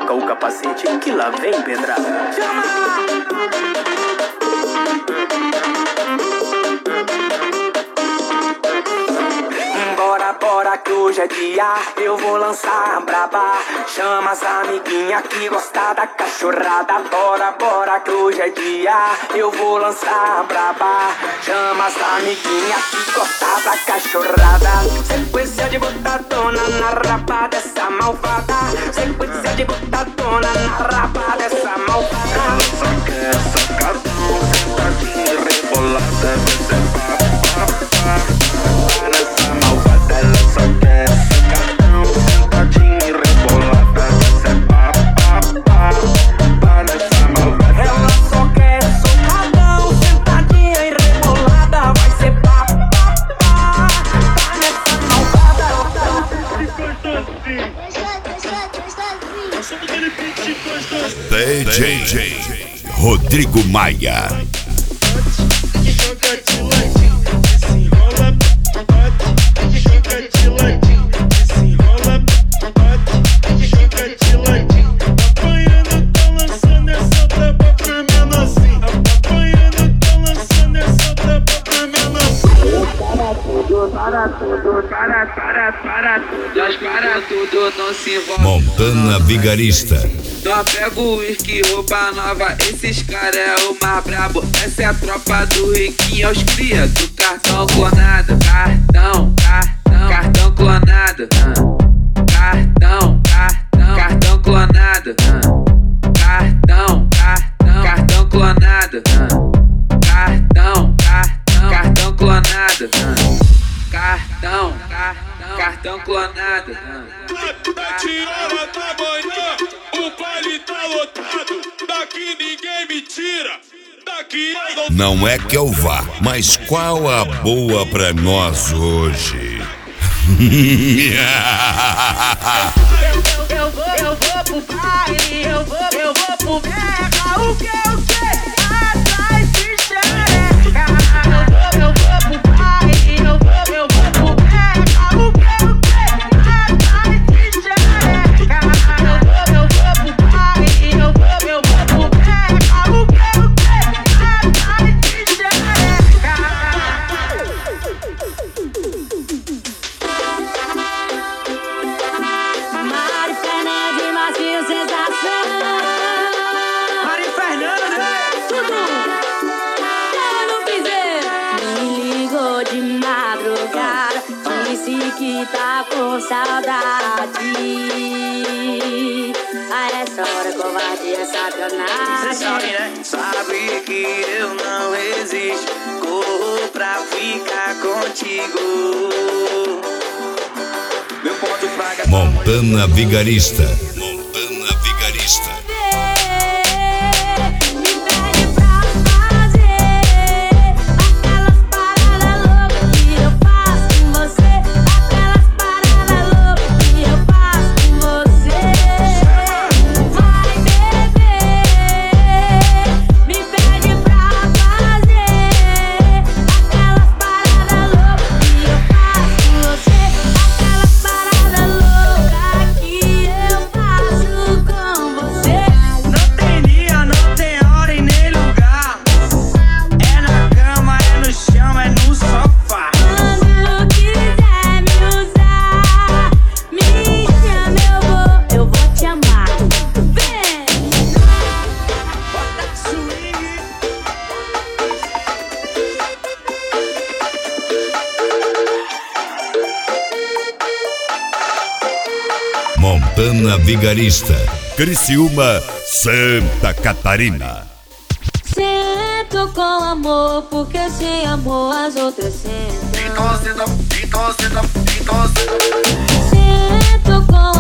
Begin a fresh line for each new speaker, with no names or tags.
coloca o capacete que lá vem pedrada. Bora, bora que hoje é dia, eu vou lançar a braba. Chama as amiguinhas que gostam da cachorrada. Bora, bora que hoje é dia, eu vou lançar a braba. Chama as amiguinhas que gostam da cachorrada. Sequência de botadona na raba dessa malvada. Sequência de botadona na raba dessa malvada. Ela só quer sacadão, sentadinha e rebolada. Nessa malvada ela só quer sacadão, sentadinha e rebolada. Vai ser pá, pá, pá, nessa malvada. Ela só quer socadão, sentadinha e rebolada. Vai ser pá, pá, pá, nessa malvada.
DJ Rodrigo Maia.
Para tudo, não se envolve.
Montana Vigarista.
Só pego o uísque, roupa nova. Esses cara é o mais brabo. Essa é a tropa do riquinho. Os cria do cartão clonado. Cartão clonado. Cartão clonado. Cartão clonado. Cartão clonado. Cartão clonado.
Da tirada da manhã, o baile tá lotado. Daqui ninguém me tira. Daqui eu
Não é que eu vá, mas qual a boa pra nós hoje?
Eu vou pro baile, eu vou pro mega. O que eu sei? Atrás de xereca. Eu vou pro baile, eu vou pro mega. O que eu sei? Atrás de xereca. Eu vou pro baile, eu vou pro mega. O que eu sei? Atrás de xereca. Mari Fernandes, Macio Sensação.
Mari Fernandes,
Tudo. Eu não fiz. Me ligou de madrugada, disse que tá com saudade. A essa hora covardia é sacanagem.
cê sabe, né? Sabe que eu não resisto. Corro pra ficar contigo. Meu ponto fraco é
Montana Vigarista. Montana Vigarista.
Me pede pra fazer aquelas paradas loucas que eu faço com você. Aquelas paradas loucas que eu faço com você. Vai beber. Me pede pra fazer aquelas paradas loucas que eu faço com você. Aquelas paradas loucas que eu faço com você.
Não tem dia, não tem hora e nem lugar. É na cama, é no chão, é no sofá.
Quando quiser me usar, me chama, eu vou te amar. Vem!
Swing.
Montana Vigarista. Criciúma, Santa Catarina.
Sento com amor, porque sem amor as outras sentem. Sento com